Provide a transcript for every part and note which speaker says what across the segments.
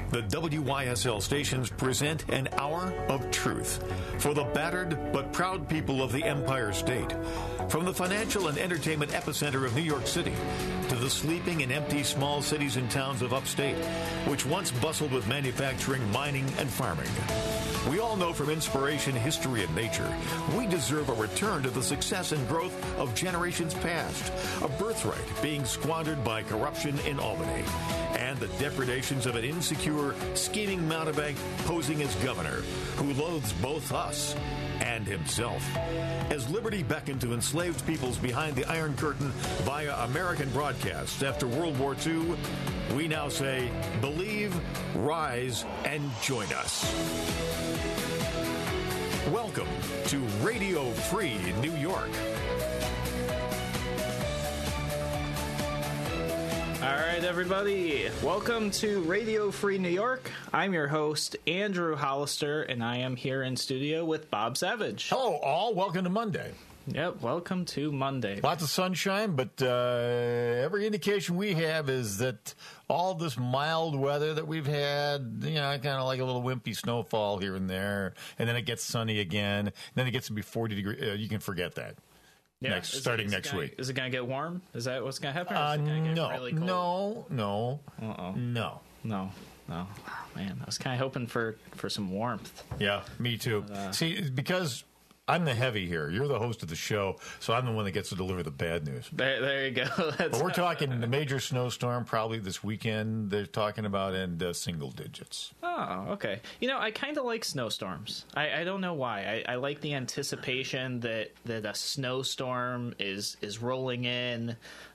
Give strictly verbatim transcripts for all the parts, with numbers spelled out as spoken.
Speaker 1: The W Y S L stations present an hour of truth for the battered but proud people of the Empire State. From the financial and entertainment epicenter of New York City to the sleeping and empty small cities and towns of upstate, which once bustled with manufacturing, mining, and farming. We all know from inspiration, history, and nature, we deserve a return to the success and growth of generations past, a birthright being squandered by corruption in Albany, and the depredations of an insecure, scheming mountebank posing as governor, who loathes both us and himself. As liberty beckoned to enslaved peoples behind the Iron Curtain via American broadcasts after World War Two, we now say, believe, rise, and join us. Welcome to Radio Free New York.
Speaker 2: All right, everybody. Welcome to Radio Free New York. I'm your host, Andrew Hollister, and I am here in studio with Bob Savage.
Speaker 3: Hello, all. Welcome to Monday.
Speaker 2: Yep, welcome to Monday.
Speaker 3: Lots of sunshine, but uh, every indication we have is that all this mild weather that we've had, you know, kind of like a little wimpy snowfall here and there, and then it gets sunny again, and then it gets to be forty degrees. Uh, you can forget that.
Speaker 2: Yeah,
Speaker 3: next,
Speaker 2: is
Speaker 3: starting
Speaker 2: it,
Speaker 3: next
Speaker 2: gonna,
Speaker 3: week.
Speaker 2: Is it going to get warm? Is that what's going to happen? Or
Speaker 3: Uh,
Speaker 2: is it gonna get
Speaker 3: no,
Speaker 2: really cold?
Speaker 3: no, no,
Speaker 2: Uh-oh.
Speaker 3: no.
Speaker 2: No, no. Oh, man, I was kind of hoping for, for some warmth.
Speaker 3: Yeah, me too.
Speaker 2: Uh,
Speaker 3: See, because I'm the heavy here. You're the host of the show, so I'm the one that gets to deliver the bad news.
Speaker 2: There, there you go. That's
Speaker 3: But we're talking the major snowstorm probably this weekend. They're talking about in uh, single digits.
Speaker 2: Oh, okay. You know, I kind of like snowstorms. I, I don't know why. I, I like the anticipation that, that a snowstorm is is rolling in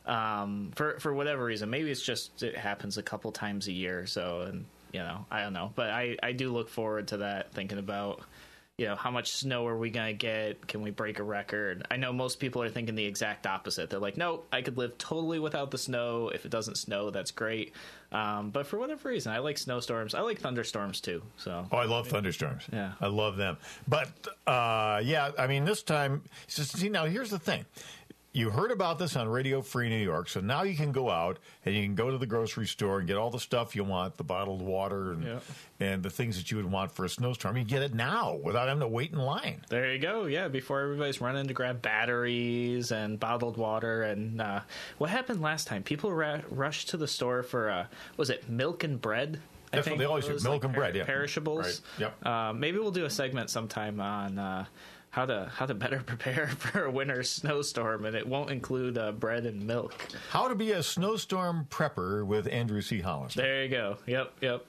Speaker 2: um, for for whatever reason. Maybe it's just it happens a couple times a year. So, and you know, I don't know. But I, I do look forward to that, thinking about, you know, how much snow are we going to get? Can we break a record? I know most people are thinking the exact opposite. They're like, no, I could live totally without the snow. If it doesn't snow, that's great. Um, but for whatever reason, I like snowstorms. I like thunderstorms, too. So,
Speaker 3: Oh, I love thunderstorms.
Speaker 2: Yeah.
Speaker 3: I love them. But, uh, yeah, I mean, this time, so, see, now here's the thing. You heard about this on Radio Free New York, so now you can go out and you can go to the grocery store and get all the stuff you want, the bottled water and,
Speaker 2: Yeah.
Speaker 3: and the things that you would want for a snowstorm. You can get it now without having to wait in line.
Speaker 2: there you go. Yeah, before everybody's running to grab batteries and bottled water. And uh, what happened last time? People ra- rushed to the store for, uh, was it milk and bread? I
Speaker 3: That's what they always
Speaker 2: It
Speaker 3: do,
Speaker 2: was
Speaker 3: milk and
Speaker 2: per-
Speaker 3: bread, yeah.
Speaker 2: Perishables.
Speaker 3: Right, yep.
Speaker 2: Uh, maybe we'll do a segment sometime on uh, how to how to better prepare for a winter snowstorm, and it won't include uh, bread and milk.
Speaker 3: How to be a snowstorm prepper with Andrew C. Hollister.
Speaker 2: There you go. Yep, yep.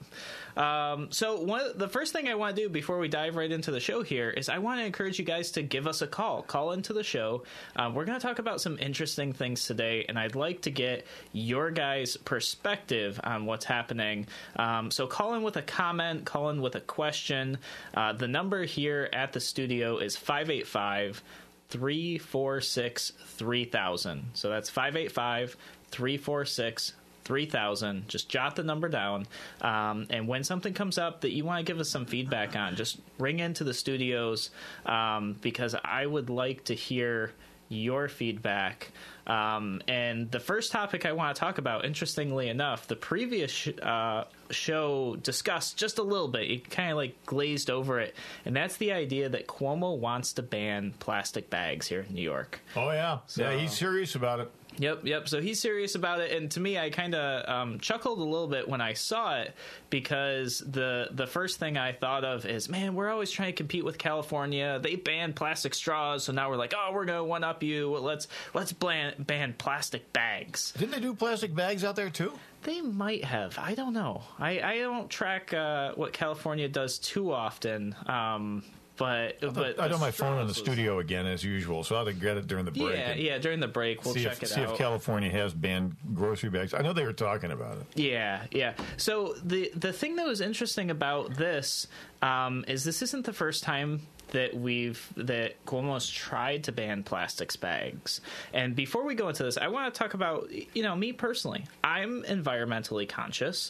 Speaker 2: Um, so one of, the first thing I want to do before we dive right into the show here is I want to encourage you guys to give us a call. Call into the show. Um, we're going to talk about some interesting things today, and I'd like to get your guys' perspective on what's happening. Um, so call in with a comment, call in with a question. Uh, the number here at the studio is five eight five, three four six, three thousand. So that's five eight five, three four six, three thousand. Just jot the number down. Um, and when something comes up that you want to give us some feedback on, just ring into the studios um, because I would like to hear your feedback. Um, and the first topic I want to talk about, interestingly enough, the previous sh- uh, show discussed just a little bit. It kind of like glazed over it. And that's the idea that Cuomo wants to ban plastic bags here in New York.
Speaker 3: Oh, yeah.
Speaker 2: So-
Speaker 3: yeah, he's serious about it.
Speaker 2: Yep, yep. So he's serious about it, and to me, I kind of um, chuckled a little bit when I saw it because the the first thing I thought of is, man, we're always trying to compete with California. They banned plastic straws, so now we're like, oh, we're gonna one up you. Let's let's ban ban plastic bags.
Speaker 3: Didn't they do plastic bags out there, too?
Speaker 2: They might have. I don't know. I I don't track uh, what California does too often. Um, But, but
Speaker 3: I know my phone in the
Speaker 2: straws was-
Speaker 3: studio again, as usual, so I'll have to get it during the break.
Speaker 2: Yeah,
Speaker 3: and
Speaker 2: yeah. During the break, we'll
Speaker 3: see
Speaker 2: check
Speaker 3: if,
Speaker 2: it
Speaker 3: see
Speaker 2: out.
Speaker 3: if California has banned grocery bags. I know they were talking about it.
Speaker 2: Yeah, yeah. So the the thing that was interesting about this um, is this isn't the first time that we've that Cuomo's tried to ban plastics bags. And before we go into this, I want to talk about, you know, me personally. I'm environmentally conscious.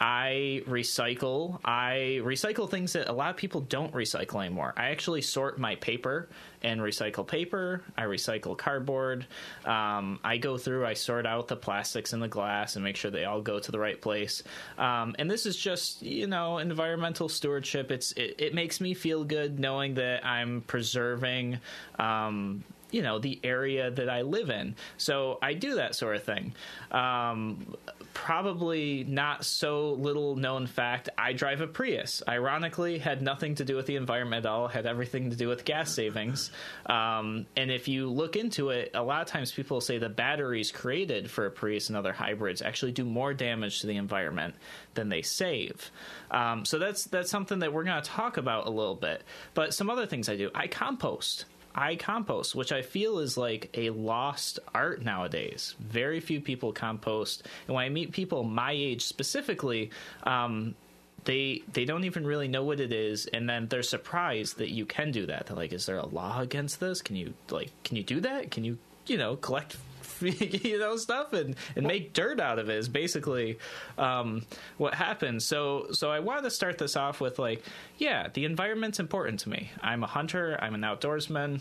Speaker 2: I recycle. I recycle things that a lot of people don't recycle anymore. I actually sort my paper and recycle paper. I recycle cardboard. Um, I go through, I sort out the plastics and the glass and make sure they all go to the right place. Um, and this is just, you know, environmental stewardship. It's it, it makes me feel good knowing that I'm preserving um you know, the area that I live in. So I do that sort of thing. Um, probably not so little known fact, I drive a Prius. Ironically, had nothing to do with the environment at all, had everything to do with gas savings. Um, and if you look into it, a lot of times people say the batteries created for a Prius and other hybrids actually do more damage to the environment than they save. Um, so that's, that's something that we're going to talk about a little bit. But some other things I do, I compost. I compost, which I feel is like a lost art nowadays. Very few people compost. And when I meet people my age specifically, um, they they don't even really know what it is, and then they're surprised that you can do that. They're like, is there a law against this? Can you like can you do that? Can you, you know, collect you know stuff and, and make dirt out of it is basically um, what happens. So so I wanted to start this off with like, yeah, the environment's important to me. I'm a hunter. I'm an outdoorsman.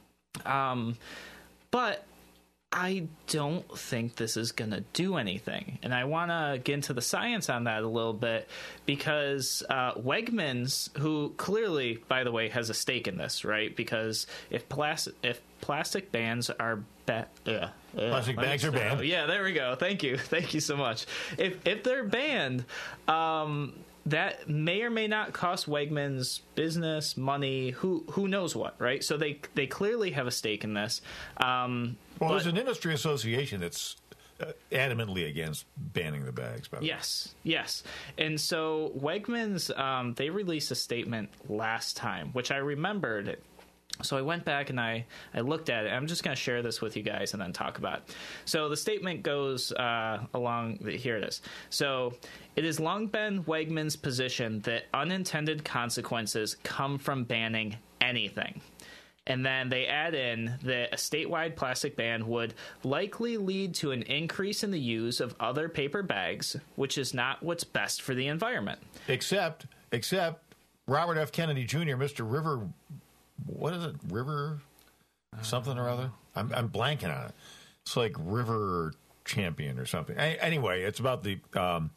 Speaker 2: Um, but I don't think this is going to do anything. And I want to get into the science on that a little bit because uh, Wegmans, who clearly, by the way, has a stake in this, right? Because if plastic if plastic bans are ba- uh, uh,
Speaker 3: plastic bags are banned.
Speaker 2: Yeah, there we go. Thank you. Thank you so much. If if they're banned, um, that may or may not cost Wegmans business, money, who who knows what, right? So they they clearly have a stake in this. Um,
Speaker 3: well,
Speaker 2: but,
Speaker 3: there's an industry association that's uh, adamantly against banning the bags. By the
Speaker 2: yes, way. yes. And so Wegmans, um, they released a statement last time, which I remembered. So I went back and I, I looked at it. I'm just going to share this with you guys and then talk about it. So the statement goes uh, along, here it is. So it has long been Wegmans' position that unintended consequences come from banning anything. And then they add in that a statewide plastic ban would likely lead to an increase in the use of other paper bags, which is not what's best for the environment.
Speaker 3: Except, except Robert F. Kennedy Junior, Mister River... What is it? River something or other? I'm, I'm blanking on it. It's like River Champion or something. A- anyway, it's about the um,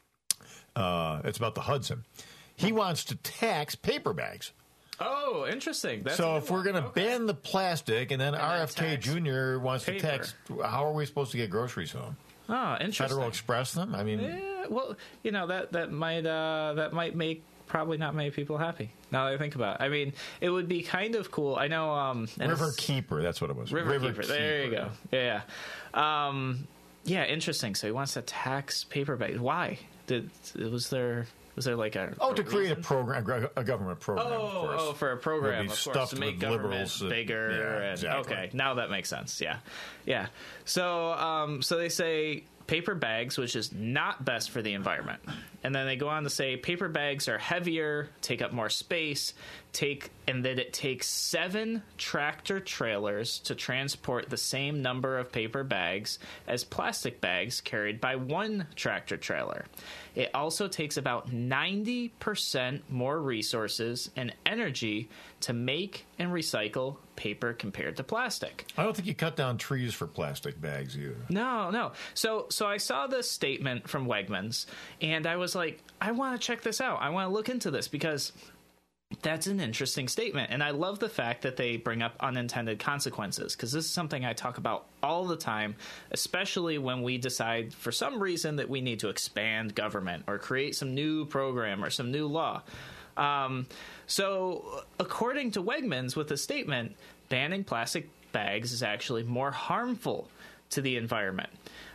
Speaker 3: uh, it's about the Hudson. He wants to tax paper bags.
Speaker 2: Oh, interesting. That's
Speaker 3: so if we're going to
Speaker 2: okay. ban
Speaker 3: the plastic, and then and R F K Junior wants
Speaker 2: paper.
Speaker 3: to tax, how are we supposed to get groceries home?
Speaker 2: Oh, interesting.
Speaker 3: Federal Express them? I mean,
Speaker 2: yeah, well, you know that that might uh, that might make. Probably not many people happy. Now that I think about it. I mean, it would be kind of cool. I know... Um,
Speaker 3: River Keeper, that's what it was.
Speaker 2: River,
Speaker 3: River
Speaker 2: Keeper.
Speaker 3: Keeper.
Speaker 2: There you go. Yeah. Yeah. Um, yeah, interesting. So he wants to tax paper bags. Why? Did was there... Was there like a...
Speaker 3: Oh,
Speaker 2: a
Speaker 3: to create
Speaker 2: reason?
Speaker 3: a program, a government program,
Speaker 2: oh,
Speaker 3: of course.
Speaker 2: Oh, for a program, of course, to make government
Speaker 3: liberals,
Speaker 2: bigger.
Speaker 3: Uh, yeah,
Speaker 2: and,
Speaker 3: exactly.
Speaker 2: Okay, now that makes sense. Yeah. Yeah. So, um, so they say... paper bags, which is not best for the environment. And then they go on to say paper bags are heavier, take up more space, take and that it takes seven tractor trailers to transport the same number of paper bags as plastic bags carried by one tractor trailer. It also takes about ninety percent more resources and energy to make and recycle paper compared to plastic.
Speaker 3: I don't think you cut down trees for plastic bags either.
Speaker 2: No, no. So so I saw this statement from Wegmans, and I was like, I want to check this out. I want to look into this because that's an interesting statement. And I love the fact that they bring up unintended consequences, because this is something I talk about all the time, especially when we decide for some reason that we need to expand government or create some new program or some new law. Um, so according to Wegmans, with the statement, banning plastic bags is actually more harmful to the environment.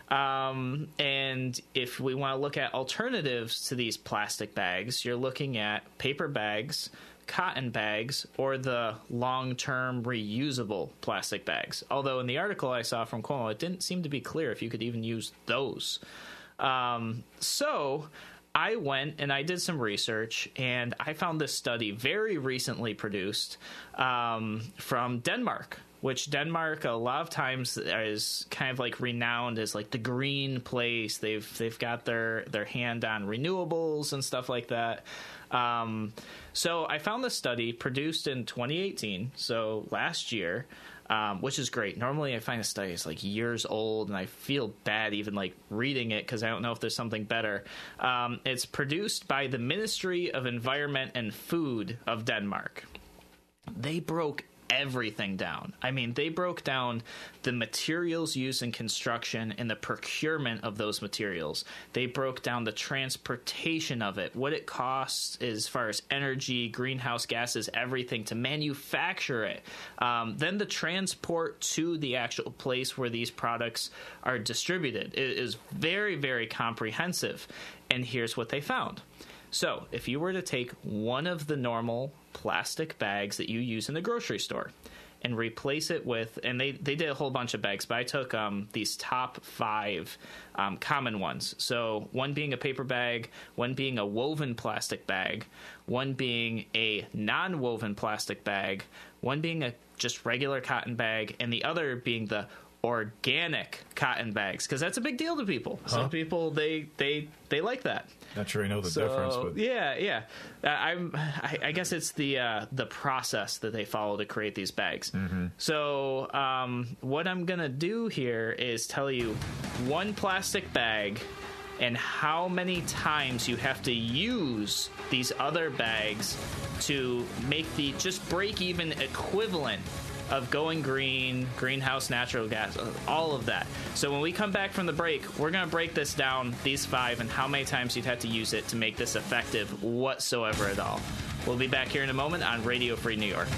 Speaker 2: Um, and if we want to look at alternatives to these plastic bags, you're looking at paper bags, cotton bags, or the long-term reusable plastic bags. Although in the article I saw from Cuomo, it didn't seem to be clear if you could even use those. Um, so I went and I did some research, and I found this study very recently produced um, from Denmark, which Denmark a lot of times is kind of like renowned as like the green place. They've they've got their their hand on renewables and stuff like that. Um, so I found this study produced in twenty eighteen, so last year. Um, which is great. Normally I find a study is like years old, and I feel bad even like reading it because I don't know if there's something better. Um, it's produced by the Ministry of Environment and Food of Denmark. They broke everything down. I mean, they broke down the materials used in construction and the procurement of those materials. They broke down the transportation of it, what it costs as far as energy, greenhouse gases, everything to manufacture it. Um, then the transport to the actual place where these products are distributed. It is very, very comprehensive. And here's what they found. So if you were to take one of the normal plastic bags that you use in the grocery store and replace it with, and they, they did a whole bunch of bags, but I took um, these top five um, common ones. So one being a paper bag, one being a woven plastic bag, one being a non-woven plastic bag, one being a just regular cotton bag, and the other being the organic cotton bags, because that's a big deal to people. Huh? Some people, they, they, they like that.
Speaker 3: Not sure I know the
Speaker 2: so,
Speaker 3: difference, but
Speaker 2: yeah, yeah. Uh, I'm. I, I guess it's the uh, the process that they follow to create these bags. Mm-hmm. So, um, what I'm gonna do here is tell you one plastic bag and how many times you have to use these other bags to make the just break even equivalent of going green, greenhouse natural gas, all of that. So when we come back from the break, we're going to break this down, these five, and how many times you'd have to use it to make this effective whatsoever at all. We'll be back here in a moment on Radio Free New York.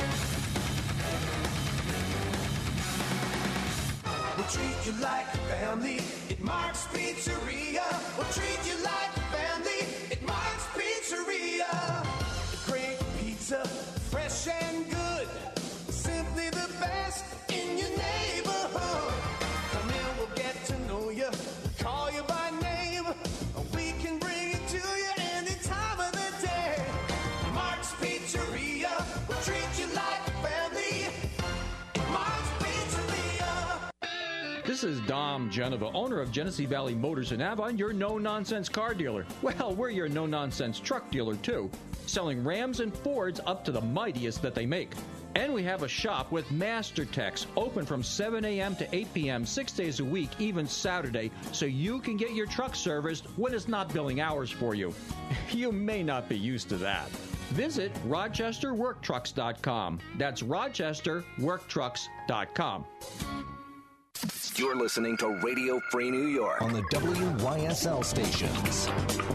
Speaker 4: We'll treat you like family at Mark's Pizzeria. We'll treat you like family at Mark's Pizzeria. Great pizza, fresh and good. Simply the best in your neighborhood. Come in, we'll get to know you. Call you by name. We can bring it to you any time of the day. Mark's Pizzeria will treat you like family. Mark's Pizzeria.
Speaker 5: This is Dom Genova, owner of Genesee Valley Motors in Avon, your no-nonsense car dealer. Well, we're your no-nonsense truck dealer, too, selling Rams and Fords up to the mightiest that they make. And we have a shop with Master Techs open from seven a.m. to eight p.m. six days a week, even Saturday, so you can get your truck serviced when it's not billing hours for you. You may not be used to that. Visit Rochester Work Trucks dot com. That's Rochester Work Trucks dot com.
Speaker 6: You're listening to Radio Free New York
Speaker 7: on the W Y S L stations.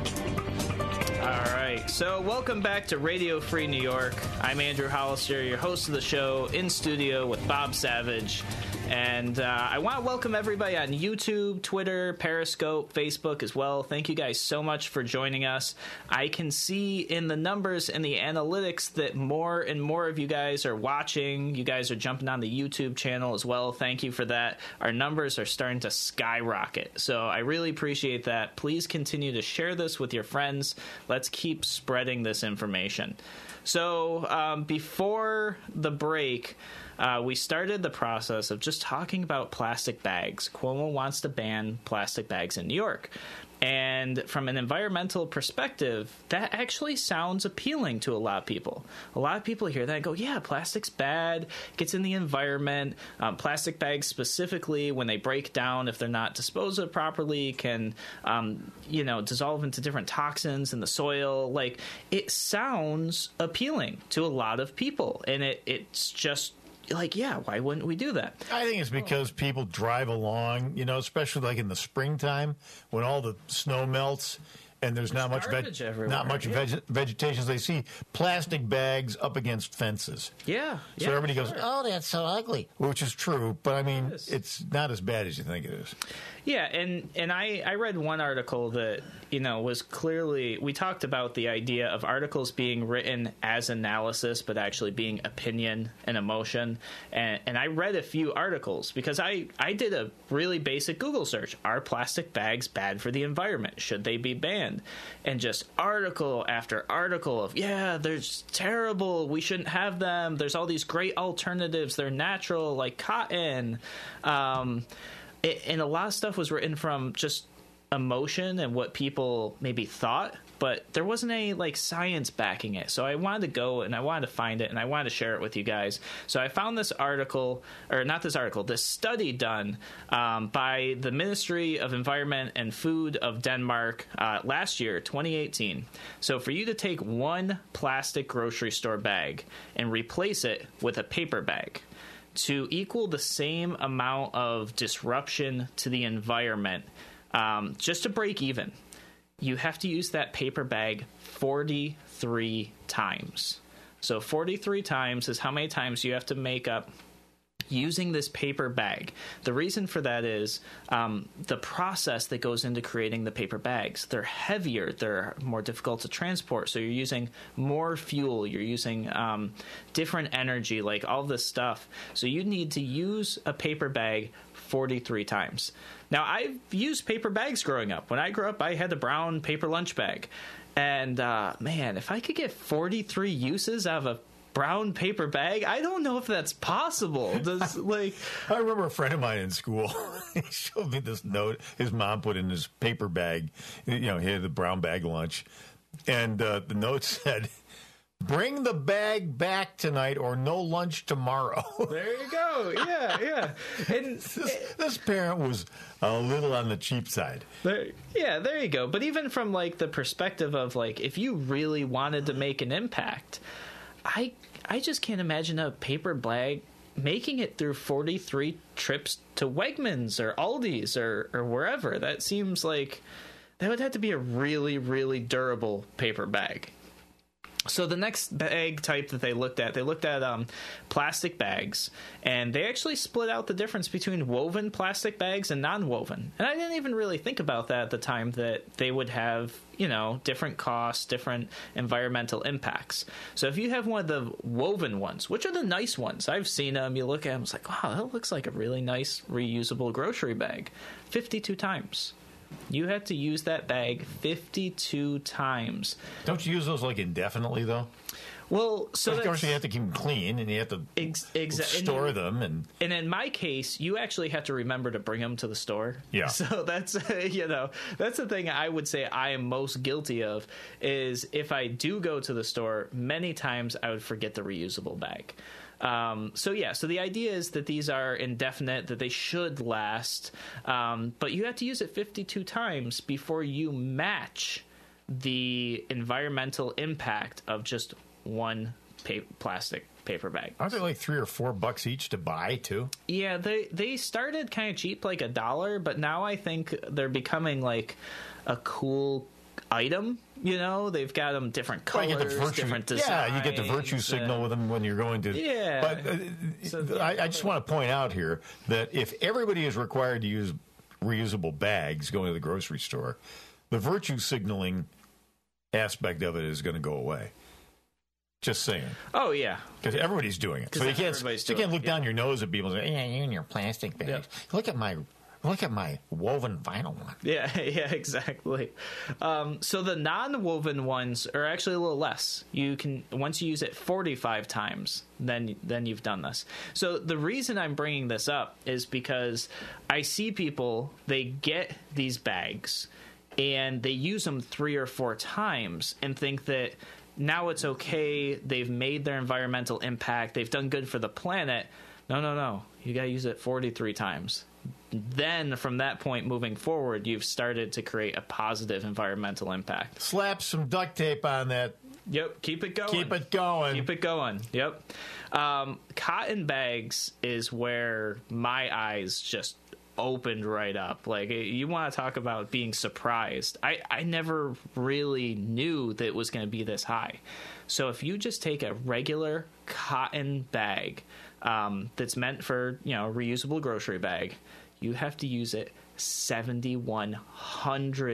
Speaker 2: All right, so welcome back to Radio Free New York. I'm Andrew Hollister, your host of the show, in studio with Bob Savage. And uh, I want to welcome everybody on YouTube, Twitter, Periscope, Facebook as well. Thank you guys so much for joining us. I can see in the numbers and the analytics that more and more of you guys are watching. You guys are jumping on the YouTube channel as well. Thank you for that. Our numbers are starting to skyrocket. So I really appreciate that. Please continue to share this with your friends. Let's keep spreading this information. So um, before the break, uh, we started the process of just talking about plastic bags. Cuomo wants to ban plastic bags in New York. And from an environmental perspective, that actually sounds appealing to a lot of people. A lot of people hear that and go, yeah, plastic's bad, gets in the environment. Um, plastic bags specifically, when they break down, if they're not disposed of properly, can, um, you know, dissolve into different toxins in the soil. Like, it sounds appealing to a lot of people. And it, it's just like, yeah, why wouldn't we do that?
Speaker 3: I think it's because people drive along, you know, especially like in the springtime when all the snow melts and there's, there's not much veg- not much yeah. veg- vegetation. So they see plastic bags up against fences.
Speaker 2: Yeah.
Speaker 3: So
Speaker 2: yeah,
Speaker 3: everybody goes,
Speaker 2: sure.
Speaker 3: oh, that's so ugly, which is true. But, I mean, it it's not as bad as you think it is.
Speaker 2: Yeah, and, and I, I read one article that you know, was clearly, we talked about the idea of articles being written as analysis, but actually being opinion and emotion. And, and I read a few articles because I, I did a really basic Google search. Are plastic bags bad for the environment? Should they be banned? And just article after article of, yeah, they're terrible. We shouldn't have them. There's all these great alternatives. They're natural, like cotton. Um, it, and a lot of stuff was written from just emotion and what people maybe thought, but there wasn't any like science backing it. So I wanted to go and I wanted to find it and I wanted to share it with you guys. So I found this article, or not this article, this study done um, by the Ministry of Environment and Food of Denmark uh, last year, twenty eighteen. So for you to take one plastic grocery store bag and replace it with a paper bag to equal the same amount of disruption to the environment, Um, just to break even, you have to use that paper bag forty-three times. So forty-three times is how many times you have to make up using this paper bag. The reason for that is um, the process that goes into creating the paper bags. They're heavier, they're more difficult to transport, so you're using more fuel, you're using um, different energy, like all this stuff. So you need to use a paper bag forty-three times. Now, I've used paper bags growing up. When I grew up, I had the brown paper lunch bag. And, uh, man, if I could get forty-three uses out of a brown paper bag, I don't know if that's possible. Does, like,
Speaker 3: I remember a friend of mine in school. He showed me this note his mom put in his paper bag. You know, he had the brown bag lunch. And uh, the note said, "Bring the bag back tonight or no lunch tomorrow."
Speaker 2: There you go. Yeah, yeah. And
Speaker 3: this, this parent was a little on the cheap side.
Speaker 2: There, yeah, there you go. But even from like the perspective of like, if you really wanted to make an impact, I I just can't imagine a paper bag making it through forty-three trips to Wegmans or Aldi's or, or wherever. That seems like that would have to be a really, really durable paper bag. So the next bag type that they looked at, they looked at um, plastic bags, and they actually split out the difference between woven plastic bags and non-woven. And I didn't even really think about that at the time, that they would have, you know, different costs, different environmental impacts. So if you have one of the woven ones, which are the nice ones, I've seen them, you look at them, it's like, wow, that looks like a really nice reusable grocery bag. fifty-two times. You had to use that bag fifty-two times.
Speaker 3: Don't you use those like indefinitely though?
Speaker 2: Well, so
Speaker 3: of course you have to keep them clean, and you have to
Speaker 2: ex- exa-
Speaker 3: store
Speaker 2: and,
Speaker 3: them. And
Speaker 2: and in my case, you actually have to remember to bring them to the store.
Speaker 3: Yeah.
Speaker 2: So that's you know that's the thing I would say I am most guilty of, is if I do go to the store, many times I would forget the reusable bag. Um, so yeah, so the idea is that these are indefinite, that they should last, um, but you have to use it fifty-two times before you match the environmental impact of just one pa- plastic paper bag.
Speaker 3: Aren't they like three or four bucks each to buy too?
Speaker 2: Yeah, they they started kind of cheap, like a dollar, but now I think they're becoming like a cool item. You know, they've got them different colors,
Speaker 3: well, you get the virtue,
Speaker 2: different designs.
Speaker 3: Yeah, you get the virtue signal
Speaker 2: uh,
Speaker 3: with them when you're going to.
Speaker 2: Yeah.
Speaker 3: But uh,
Speaker 2: So
Speaker 3: I, I just want to point out here that if everybody is required to use reusable bags going to the grocery store, the virtue signaling aspect of it is going to go away. Just saying.
Speaker 2: Oh, yeah.
Speaker 3: Because everybody's doing it. So you can't, you can't look
Speaker 2: it,
Speaker 3: down
Speaker 2: yeah.
Speaker 3: your nose at people and say, yeah, you and your plastic bags.
Speaker 2: Yeah.
Speaker 3: Look at my look at my woven vinyl one.
Speaker 2: Yeah, yeah, exactly. Um, so the non-woven ones are actually a little less. You can, once you use it forty-five times, then then you've done this. So the reason I'm bringing this up is because I see people, they get these bags and they use them three or four times and think that now it's okay, they've made their environmental impact, they've done good for the planet. No, no, no. You got to use it forty-three times. Then, from that point moving forward, you've started to create a positive environmental impact.
Speaker 3: Slap some duct tape on that.
Speaker 2: Yep, keep it going.
Speaker 3: Keep it going.
Speaker 2: Keep it going. Yep. Um, cotton bags is where my eyes just opened right up. Like, you want to talk about being surprised. I, I never really knew that it was going to be this high. So if you just take a regular cotton bag um, that's meant for, you know, a reusable grocery bag, you have to use it seventy-one hundred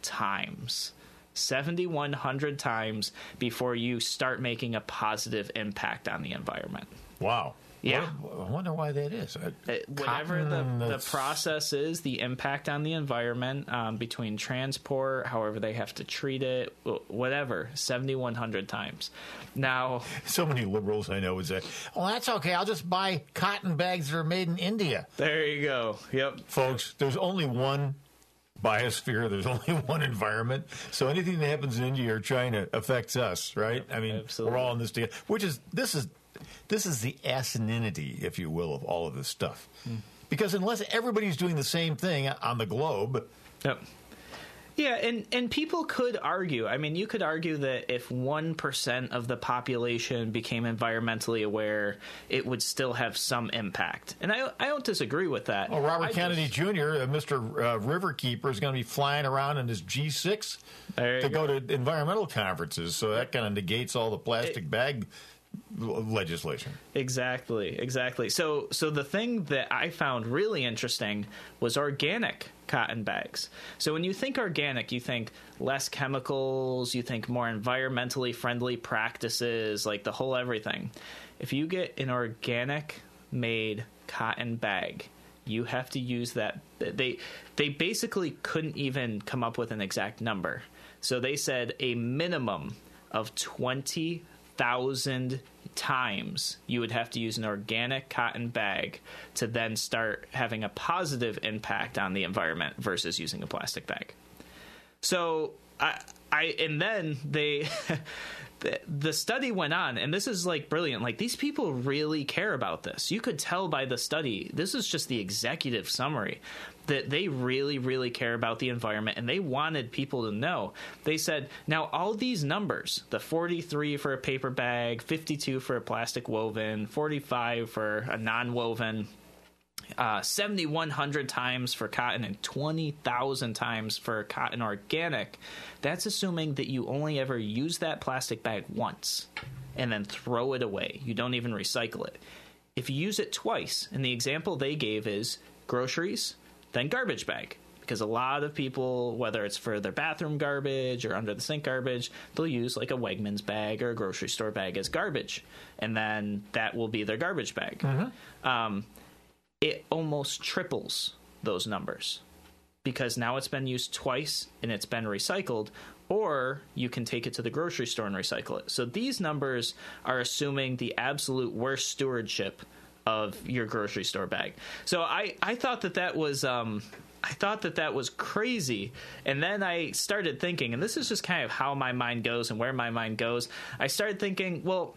Speaker 2: times. seventy-one hundred times before you start making a positive impact on the environment.
Speaker 3: Wow.
Speaker 2: Yeah.
Speaker 3: What, I wonder why that is. Uh,
Speaker 2: It, whatever the,
Speaker 3: cotton,
Speaker 2: the
Speaker 3: that's-
Speaker 2: process is, the impact on the environment um, between transport, however they have to treat it, wh- whatever, seventy-one hundred times. Now,
Speaker 3: So many liberals I know would say, well, that's okay. I'll just buy cotton bags that are made in India.
Speaker 2: there you go. Yep.
Speaker 3: Folks, there's only one biosphere. There's only one environment. So anything that happens in India or China affects us, right? I mean,
Speaker 2: absolutely.
Speaker 3: we're all in this together. Which is, this is, this is the asininity, if you will, of all of this stuff.
Speaker 2: Mm.
Speaker 3: Because unless everybody's doing the same thing on the globe,
Speaker 2: Yep. Yeah, and, and people could argue. I mean, you could argue that if one percent of the population became environmentally aware, it would still have some impact. And I, I don't disagree with that.
Speaker 3: oh, Robert
Speaker 2: I
Speaker 3: Kennedy
Speaker 2: just-
Speaker 3: Junior, uh, Mister Uh, Riverkeeper, is going to be flying around in his G six
Speaker 2: There you
Speaker 3: to
Speaker 2: go.
Speaker 3: go to environmental conferences. So that kind of negates all the plastic bag l- legislation.
Speaker 2: Exactly, exactly. So, so the thing that I found really interesting was organic cotton bags. So when you think organic, you think less chemicals, you think more environmentally friendly practices, like the whole everything. If you get an organic made cotton bag, you have to use that. They they basically couldn't even come up with an exact number. So they said a minimum of twenty thousand times you would have to use an organic cotton bag to then start having a positive impact on the environment versus using a plastic bag. So I, I and then they the, the study went on, and this is like brilliant. Like, these people really care about this. You could tell by the study. This is just the executive summary, that they really, really care about the environment, and they wanted people to know. They said, now all these numbers, the forty-three for a paper bag, fifty-two for a plastic woven, forty-five for a non-woven, uh, seventy-one hundred times for cotton, and twenty thousand times for cotton organic, that's assuming that you only ever use that plastic bag once and then throw it away. You don't even recycle it. If you use it twice, and the example they gave is groceries, then garbage bag. Because a lot of people, whether it's for their bathroom garbage or under the sink garbage, they'll use like a Wegmans bag or a grocery store bag as garbage. And then that will be their garbage bag. Mm-hmm. Um, it almost triples those numbers. Because now it's been used twice and it's been recycled, or you can take it to the grocery store and recycle it. So these numbers are assuming the absolute worst stewardship of your grocery store bag. So I, I thought that that was um, I thought that that was crazy. And then I started thinking, and this is just kind of how my mind goes and where my mind goes. I started thinking, well,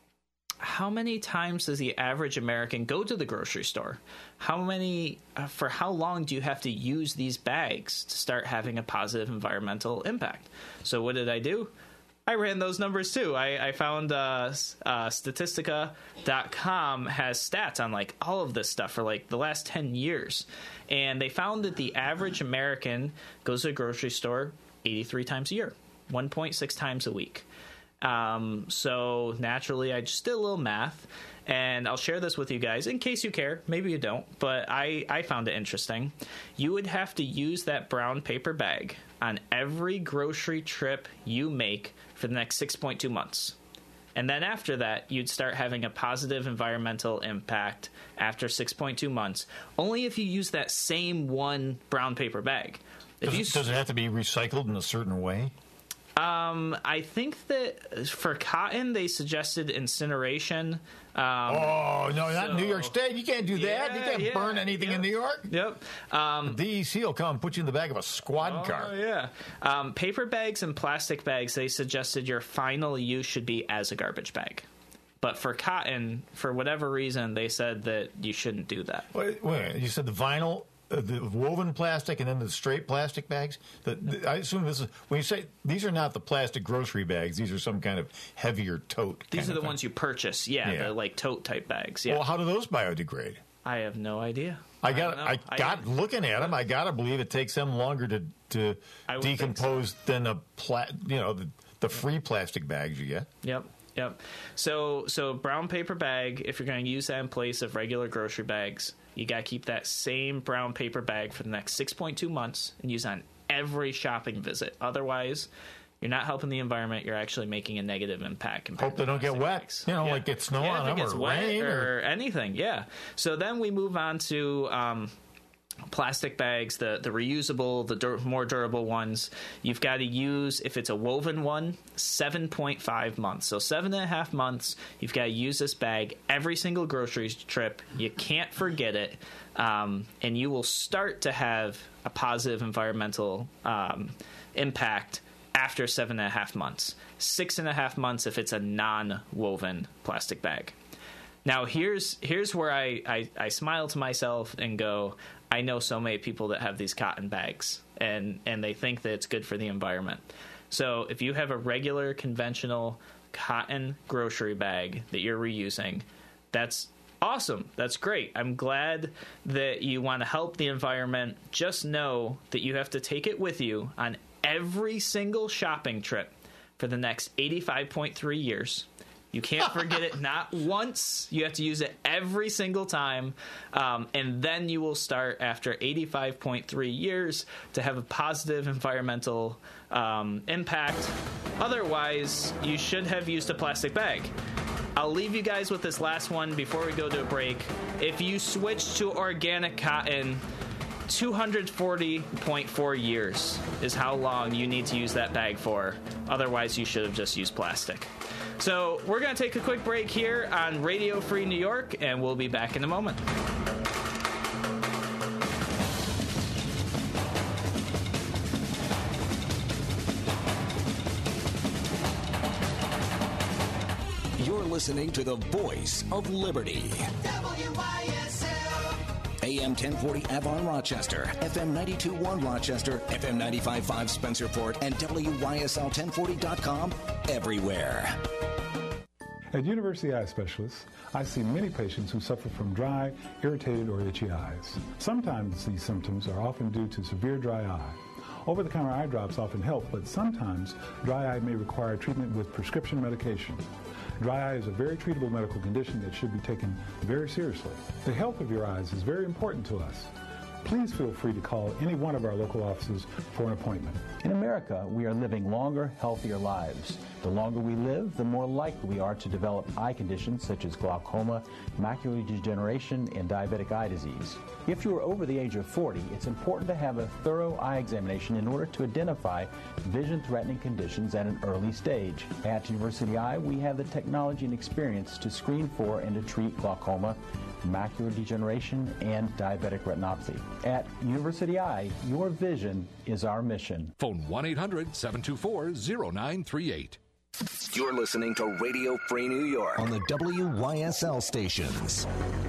Speaker 2: how many times does the average American go to the grocery store? How many, uh, for how long do you have to use these bags to start having a positive environmental impact? So what did I do? I ran those numbers too. I, I found uh, uh, Statistica dot com has stats on like all of this stuff for like the last ten years. And they found that the average American goes to a grocery store eighty-three times a year, one point six times a week. Um, so naturally, I just did a little math, and I'll share this with you guys in case you care. Maybe you don't, but I, I found it interesting. You would have to use that brown paper bag on every grocery trip you make for the next six point two months. And then after that, you'd start having a positive environmental impact after six point two months, only if you use that same one brown paper bag. If
Speaker 3: Does,
Speaker 2: you,
Speaker 3: it, does it have to be recycled in a certain way?
Speaker 2: Um, I think that for cotton, they suggested incineration. Um,
Speaker 3: Oh, no, not
Speaker 2: so-
Speaker 3: in New York State. You can't do that. You
Speaker 2: Yeah,
Speaker 3: can't
Speaker 2: yeah,
Speaker 3: burn anything
Speaker 2: yeah.
Speaker 3: in New York.
Speaker 2: Yep. Um,
Speaker 3: D E C will come and put you in the back of a squad
Speaker 2: oh,
Speaker 3: car.
Speaker 2: yeah. Um, paper bags and plastic bags, they suggested your final use should be as a garbage bag. But for cotton, for whatever reason, they said that you shouldn't do that.
Speaker 3: Wait, wait, you said the vinyl, uh, the woven plastic, and then the straight plastic bags? The, the, I assume this is, when you say, these are not the plastic grocery bags, these are some kind of heavier tote.
Speaker 2: These
Speaker 3: kind
Speaker 2: are
Speaker 3: of
Speaker 2: the
Speaker 3: thing.
Speaker 2: ones you purchase. Yeah,
Speaker 3: Yeah.
Speaker 2: the like tote type bags. Yeah.
Speaker 3: Well, how do those biodegrade?
Speaker 2: I have no idea.
Speaker 3: I got.
Speaker 2: don't know.
Speaker 3: I,
Speaker 2: I
Speaker 3: got
Speaker 2: didn't-
Speaker 3: looking at them. I got to believe it takes them longer to to
Speaker 2: I would think so.
Speaker 3: decompose than a pla- You know, the, the free plastic bags you get.
Speaker 2: Yep. Yep. So so brown paper bag, if you're going to use that in place of regular grocery bags, you got to keep that same brown paper bag for the next six point two months and use on every shopping visit. Otherwise, you're not helping the environment. You're actually making a negative impact.
Speaker 3: Hope they don't get wet.
Speaker 2: Bags.
Speaker 3: You know,
Speaker 2: yeah.
Speaker 3: like get snow
Speaker 2: yeah,
Speaker 3: on them or rain
Speaker 2: or...
Speaker 3: or
Speaker 2: anything. Yeah. So then we move on to um, plastic bags, the, the reusable, the dur- more durable ones. You've got to use, if it's a woven one, seven point five months. So seven and a half months, you've got to use this bag every single grocery trip. You can't forget it. Um, and you will start to have a positive environmental um, impact after seven and a half months. Six and a half months if it's a non-woven plastic bag. Now, here's here's where I, I, I smile to myself and go, I know so many people that have these cotton bags, and, and they think that it's good for the environment. So if you have a regular, conventional cotton grocery bag that you're reusing, that's awesome. That's great. I'm glad that you want to help the environment. Just know that you have to take it with you on every single shopping trip for the next eighty-five point three years. You can't forget it not once. You have to use it every single time. Um, and then you will start after eighty-five point three years to have a positive environmental um, impact. Otherwise, you should have used a plastic bag. I'll leave you guys with this last one before we go to a break. If you switch to organic cotton, two hundred forty point four years is how long you need to use that bag for. Otherwise, you should have just used plastic. So we're going to take a quick break here on Radio Free New York, and we'll be back in a moment.
Speaker 7: You're listening to the voice of liberty.
Speaker 4: W Y S L.
Speaker 7: A M ten forty Avon Rochester, F M ninety-two point one Rochester, F M ninety-five point five Spencerport, and W Y S L ten forty dot com everywhere.
Speaker 8: At University Eye Specialists, I see many patients who suffer from dry, irritated, or itchy eyes. Sometimes these symptoms are often due to severe dry eye. Over-the-counter eye drops often help, but sometimes dry eye may require treatment with prescription medication. Dry eye is a very treatable medical condition that should be taken very seriously. The health of your eyes is very important to us. Please feel free to call any one of our local offices for an appointment.
Speaker 9: In America, we are living longer, healthier lives. The longer we live, the more likely we are to develop eye conditions such as glaucoma, macular degeneration, and diabetic eye disease. If you are over the age of forty, it's important to have a thorough eye examination in order to identify vision-threatening conditions at an early stage. At University Eye, we have the technology and experience to screen for and to treat glaucoma, macular degeneration, and diabetic retinopathy. At University Eye, your vision is our mission.
Speaker 10: Phone one eight hundred, seven two four, zero nine three eight.
Speaker 6: You're listening to Radio Free New York
Speaker 7: on the W Y S L stations.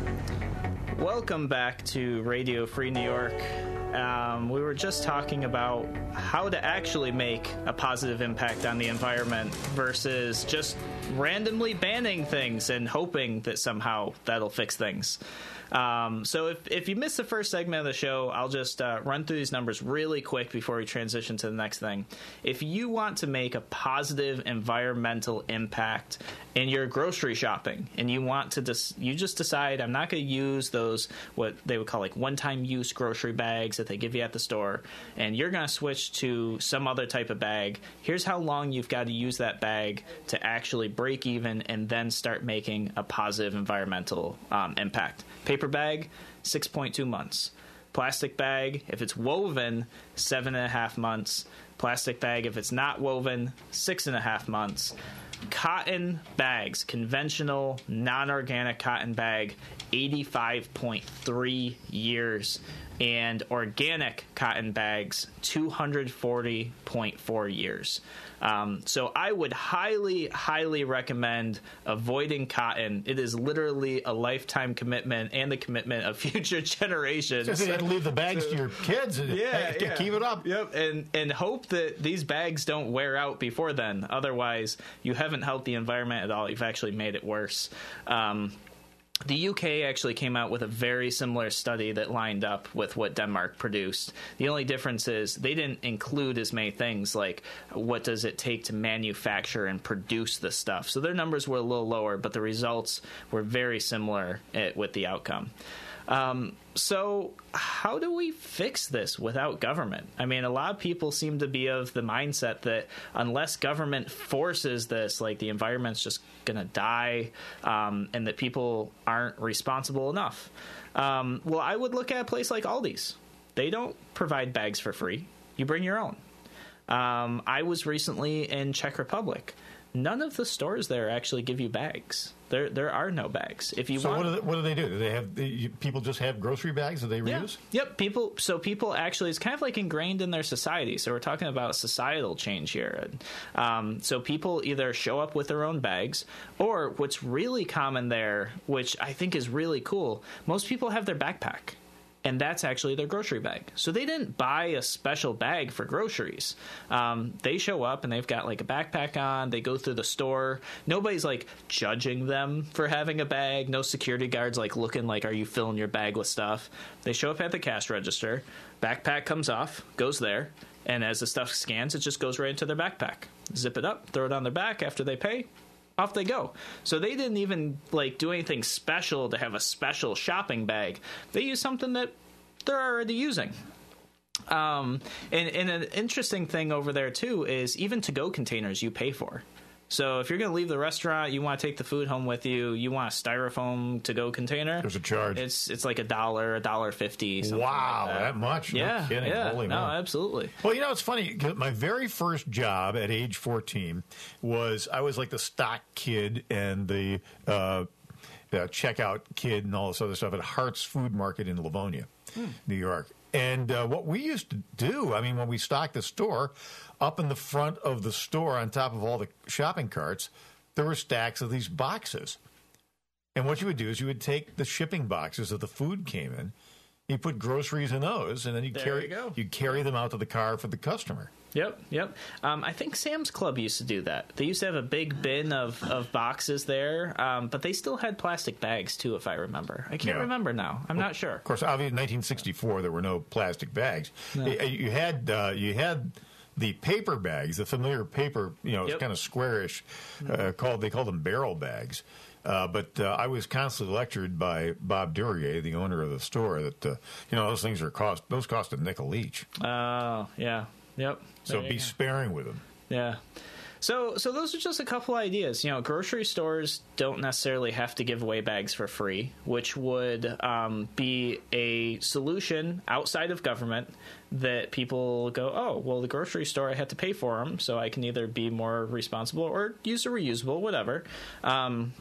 Speaker 2: Welcome back to Radio Free New York. Um, we were just talking about how to actually make a positive impact on the environment versus just randomly banning things and hoping that somehow that'll fix things. Um, so if, if you missed the first segment of the show, I'll just uh, run through these numbers really quick before we transition to the next thing. If you want to make a positive environmental impact in your grocery shopping, and you want to dis- you just decide, I'm not going to use those, what they would call like one-time use grocery bags that they give you at the store, and you're going to switch to some other type of bag, here's how long you've got to use that bag to actually break even and then start making a positive environmental um, impact. Paper bag, six point two months. Plastic bag, if it's woven, seven and a half months. Plastic bag, if it's not woven, six and a half months. Cotton bags, conventional, non-organic cotton bag, eighty-five point three years. And organic cotton bags, two hundred forty point four years. Um, so I would highly, highly recommend avoiding cotton. It is literally a lifetime commitment and the commitment of future generations.
Speaker 3: Because you had to leave the bags so, to your kids and
Speaker 2: yeah,
Speaker 3: to
Speaker 2: yeah.
Speaker 3: keep it up.
Speaker 2: Yep, and, and hope that these bags don't wear out before then. Otherwise, you haven't helped the environment at all. You've actually made it worse. Um, The U K actually came out with a very similar study that lined up with what Denmark produced. The only difference is they didn't include as many things like what does it take to manufacture and produce the stuff. So their numbers were a little lower, but the results were very similar at, with the outcome. Um, so how do we fix this without government? I mean, a lot of people seem to be of the mindset that unless government forces this, like the environment's just going to die, um, and that people aren't responsible enough. Um, well, I would look at a place like Aldi's. They don't provide bags for free. You bring your own. Um, I was recently in Czech Republic. None of the stores there actually give you bags. There, there are no bags. If you
Speaker 3: so
Speaker 2: want,
Speaker 3: what do they, what do they do? Do they have you, people just have grocery bags that they
Speaker 2: yeah.
Speaker 3: reuse?
Speaker 2: Yep, people. So people actually, it's kind of like ingrained in their society. So we're talking about societal change here. Um, so people either show up with their own bags, or what's really common there, which I think is really cool. Most people have their backpack. And that's actually their grocery bag. So they didn't buy a special bag for groceries. Um, they show up and they've got like a backpack on. They go through the store. Nobody's like judging them for having a bag. No security guards like looking like, are you filling your bag with stuff? They show up at the cash register. Backpack comes off, goes there. And as the stuff scans, it just goes right into their backpack. Zip it up, throw it on their back after they pay. Off they go. So they didn't even like do anything special to have a special shopping bag. They use something that they're already using. Um, and, and an interesting thing over there too is even to-go containers you pay for. So if you're going to leave the restaurant, you want to take the food home with you, you want a styrofoam to-go container.
Speaker 3: There's a charge.
Speaker 2: It's it's like a dollar, a dollar fifty.
Speaker 3: Wow,
Speaker 2: like that.
Speaker 3: that much?
Speaker 2: Yeah,
Speaker 3: no kidding.
Speaker 2: yeah,
Speaker 3: Holy
Speaker 2: no,
Speaker 3: moly.
Speaker 2: absolutely.
Speaker 3: Well, you know, it's funny. 'Cause my very first job at age fourteen was I was like the stock kid and the uh, uh, checkout kid and all this other stuff at Hart's Food Market in Livonia, hmm. New York. And uh, what we used to do, I mean, when we stocked the store, up in the front of the store on top of all the shopping carts, there were stacks of these boxes. And what you would do is you would take the shipping boxes that the food came in, you put groceries in those, and then you carry
Speaker 2: you go.
Speaker 3: you carry them out to the car for the customer.
Speaker 2: Yep, yep. Um, I think Sam's Club used to do that. They used to have a big bin of, of boxes there, um, but they still had plastic bags, too, if I remember. I can't
Speaker 3: Yeah.
Speaker 2: remember now. I'm
Speaker 3: well,
Speaker 2: not sure.
Speaker 3: Of course, obviously, in nineteen sixty-four, there were no plastic bags.
Speaker 2: No.
Speaker 3: You, you had uh, you had the paper bags, the familiar paper, you know,
Speaker 2: Yep.
Speaker 3: it's kind of squarish, uh, called they called them barrel bags. Uh, but uh, I was constantly lectured by Bob Duryea, the owner of the store, that uh, you know those things are cost those cost a nickel each.
Speaker 2: Oh, uh, yeah. Yep.
Speaker 3: So
Speaker 2: There
Speaker 3: be
Speaker 2: you go.
Speaker 3: sparing with them.
Speaker 2: Yeah. So so those are just a couple ideas. You know, grocery stores don't necessarily have to give away bags for free, which would um, be a solution outside of government that people go, oh, well, the grocery store, I had to pay for them, so I can either be more responsible or use a reusable, whatever. Um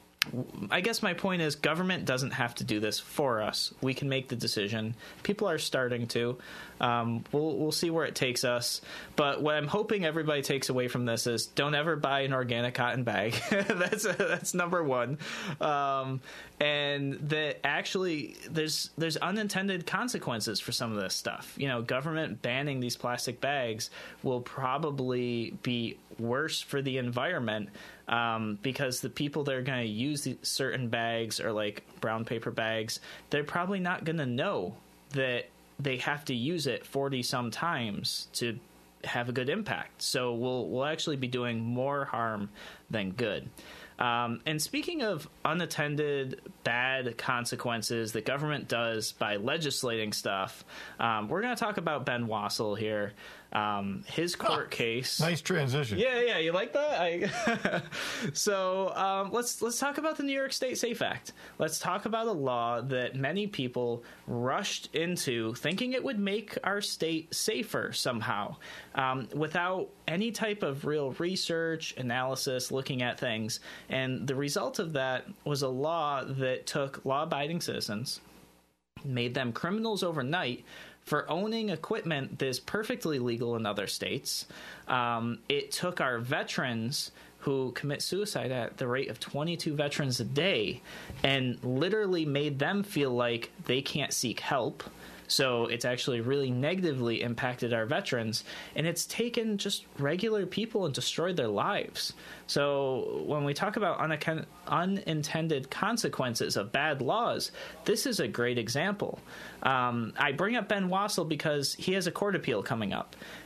Speaker 2: I guess my point is government doesn't have to do this for us. We can make the decision. People are starting to. Um, we'll we'll see where it takes us. But what I'm hoping everybody takes away from this is don't ever buy an organic cotton bag. that's that's number one. Um, and that actually there's there's unintended consequences for some of this stuff. You know, government banning these plastic bags will probably be worse for the environment. Um, because the people that are going to use the certain bags or like brown paper bags, they're probably not going to know that they have to use it forty some times to have a good impact. So we'll we'll actually be doing more harm than good. Um, and speaking of unattended bad consequences the government does by legislating stuff, um, we're going to talk about Ben Wassel here. Um, his court
Speaker 3: oh,
Speaker 2: case.
Speaker 3: Nice transition.
Speaker 2: Yeah, yeah, you like that? I... so um, let's let's talk about the New York State SAFE Act. Let's talk about a law that many people rushed into thinking it would make our state safer somehow, um, without any type of real research, analysis, looking at things. And the result of that was a law that took law-abiding citizens, made them criminals overnight for owning equipment that is perfectly legal in other states. Um, it took our veterans who commit suicide at the rate of twenty-two veterans a day and literally made them feel like they can't seek help. So it's actually really negatively impacted our veterans, and it's taken just regular people and destroyed their lives. So when we talk about un- unintended consequences of bad laws, this is a great example. Um, I bring up Ben Wassel because he has a court appeal coming up,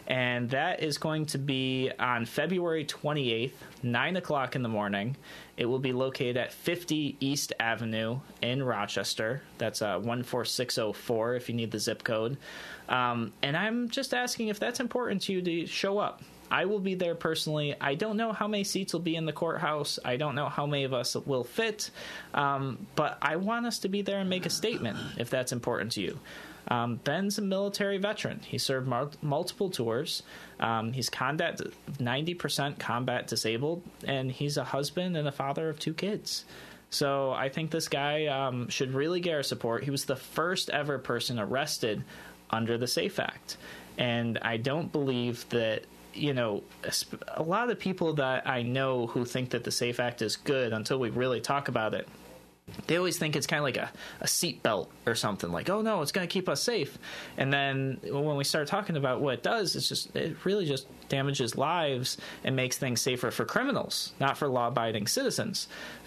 Speaker 2: and that is going to be on February twenty-eighth, nine o'clock in the morning. It will be located at fifty East Avenue in Rochester. That's uh, one four six oh four if you need the zip code. Um, and I'm just asking if that's important to you to show up. I will be there personally. I don't know how many seats will be in the courthouse. I don't know how many of us will fit. Um, but I want us to be there and make a statement if that's important to you. Um, Ben's a military veteran. He served mar- multiple tours. Um, he's combat ninety percent combat disabled, and he's a husband and a father of two kids. So I think this guy um, should really get our support. He was the first ever person arrested under the SAFE Act. And I don't believe that, you know, a lot of people that I know who think that the SAFE Act is good until we really talk about it, they always think it's kind of like a, a seat belt or something, like, oh, no, it's going to keep us safe. And then when we start talking about what it does, it's just it really just damages lives and makes things safer for criminals, not for law-abiding citizens.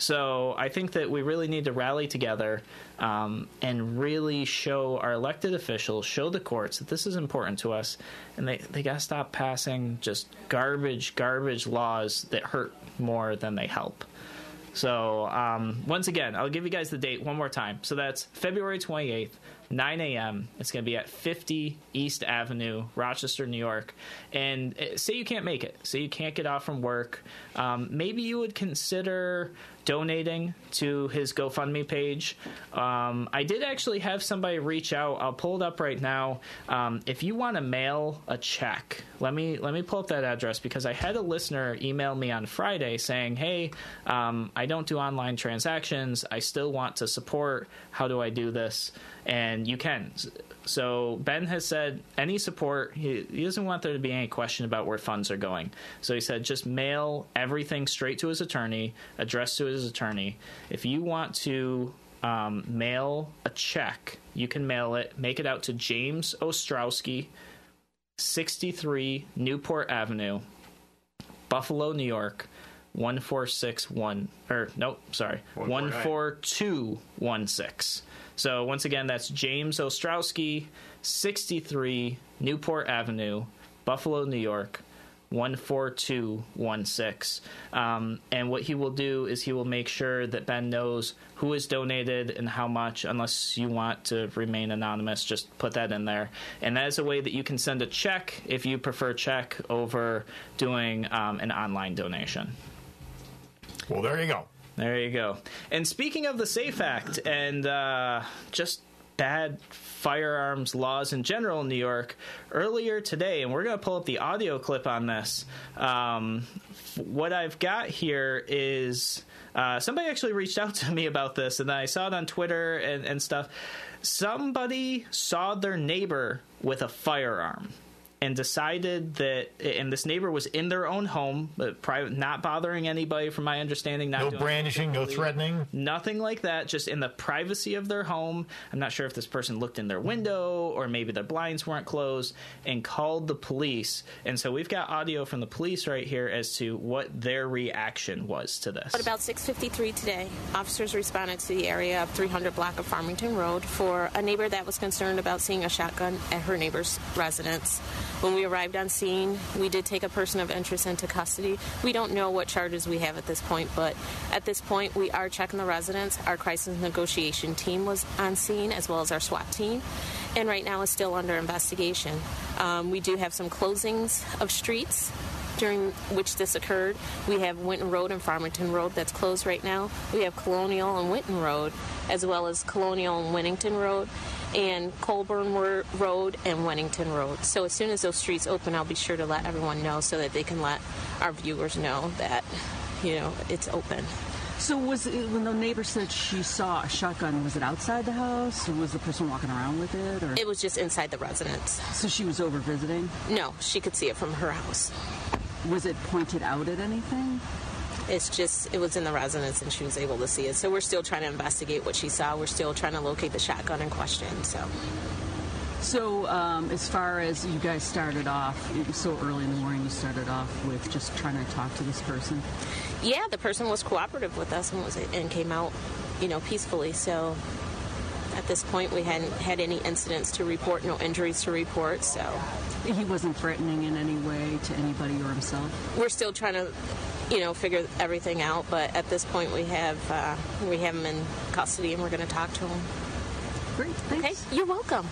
Speaker 2: So I think that we really need to rally together um, and really show our elected officials, show the courts that this is important to us, and they, they got to stop passing just garbage, garbage laws that hurt more than they help. So, um, once again, I'll give you guys the date one more time. So that's February twenty-eighth, nine a.m. It's going to be at fifty East Avenue, Rochester, New York. And say you can't make it. Say you can't get off from work. Um, maybe you would consider donating to his GoFundMe page. Um, I did actually have somebody reach out. I'll pull it up right now. Um, if you want to mail a check, let me let me pull up that address, because I had a listener email me on Friday saying, hey, um, I don't do online transactions. I still want to support. How do I do this? And you can. So Ben has said any support, he, he doesn't want there to be any question about where funds are going. So he said just mail everything straight to his attorney, addressed to his attorney. If you want to um, mail a check, you can mail it, make it out to James Ostrowski, sixty-three Newport Avenue, Buffalo, New York, one four six one, or nope, sorry, one four two one six. So once again, that's James Ostrowski, sixty-three Newport Avenue, Buffalo, New York, one four two one six. Um, and what he will do is he will make sure that Ben knows who has donated and how much. Unless you want to remain anonymous, just put that in there. And that is a way that you can send a check, if you prefer check, over doing um, an online donation.
Speaker 3: Well, there you go.
Speaker 2: There you go. And speaking of the SAFE Act and uh, just bad firearms laws in general in New York, earlier today, and we're going to pull up the audio clip on this, um, what I've got here is uh, somebody actually reached out to me about this, and I saw it on Twitter and, and stuff. Somebody saw their neighbor with a firearm and decided that, and this neighbor was in their own home, but private, not bothering anybody, from my understanding. Not
Speaker 3: no brandishing, no threatening.
Speaker 2: Nothing like that, just in the privacy of their home. I'm not sure if this person looked in their window or maybe their blinds weren't closed, and called the police. And so we've got audio from the police right here as to what their reaction was to this.
Speaker 11: At about six fifty-three today, officers responded to the area of three hundred block of Farmington Road for a neighbor that was concerned about seeing a shotgun at her neighbor's residence. When we arrived on scene, we did take a person of interest into custody. We don't know what charges we have at this point, but at this point, we are checking the residence. Our crisis negotiation team was on scene, as well as our SWAT team, and right now is still under investigation. Um, we do have some closings of streets during which this occurred. We have Winton Road and Farmington Road that's closed right now. We have Colonial and Winton Road, as well as Colonial and Winnington Road, and Colburn Road and Wennington Road. So as soon as those streets open, I'll be sure to let everyone know so that they can let our viewers know that, you know, it's open.
Speaker 12: So was it, when the neighbor said she saw a shotgun, was it outside the house, or was the person walking around with it? Or?
Speaker 11: It was just inside the residence.
Speaker 12: So she was over visiting?
Speaker 11: No, she could see it from her house.
Speaker 12: Was it pointed out at anything?
Speaker 11: It's just, it was in the residence and she was able to see it. So we're still trying to investigate what she saw. We're still trying to locate the shotgun in question, so.
Speaker 12: So um, as far as you guys started off, it was so early in the morning, you started off with just trying to talk to this person?
Speaker 11: Yeah, the person was cooperative with us and was and came out, you know, peacefully. So At this point, we hadn't had any incidents to report, no injuries to report, so.
Speaker 12: He wasn't threatening in any way to anybody or himself?
Speaker 11: We're still trying to, you know, figure everything out, but at this point we have uh, we have him in custody and we're going to talk to him.
Speaker 12: Great, thanks.
Speaker 11: Okay, you're welcome.